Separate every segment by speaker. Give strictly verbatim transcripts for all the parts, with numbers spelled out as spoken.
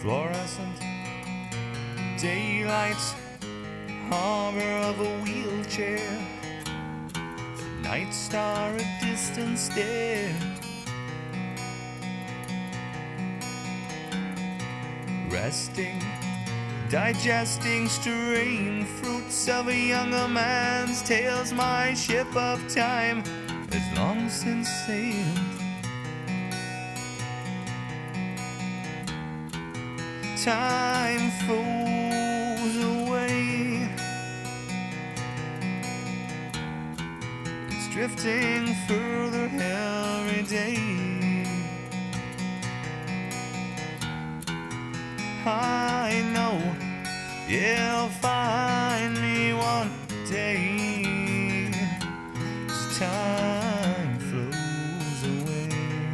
Speaker 1: fluorescent daylights, harbor of a wheelchair, the night star a distant stare, resting, digesting strange fruits of a younger man's tales. My ship of time has long since sailed. Time flows away, it's drifting further every day. I know you'll find me one day, as time flows away.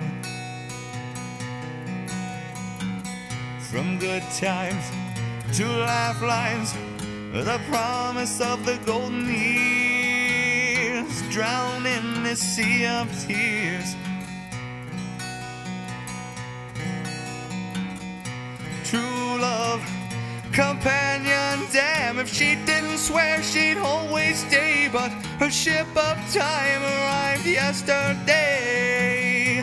Speaker 1: From good times to lifelines, the promise of the golden years, drown in the sea of tears. True love, companion, damn if she didn't swear she'd always stay, but her ship of time arrived yesterday.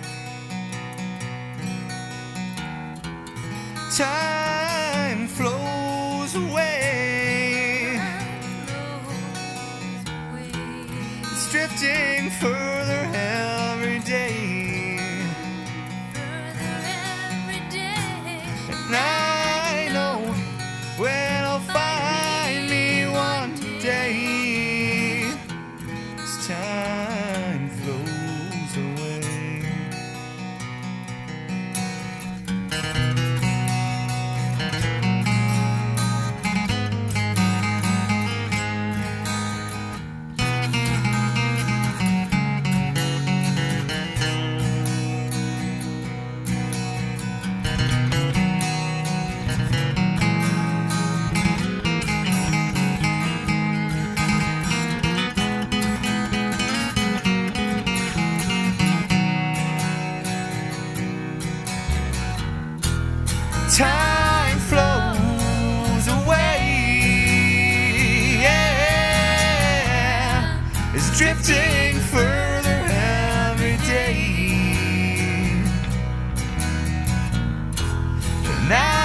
Speaker 1: Time flows away, it's drifting further every day, and I know where you'll find me one day, as time flows away. Time flows away, yeah, it's drifting further every day. And I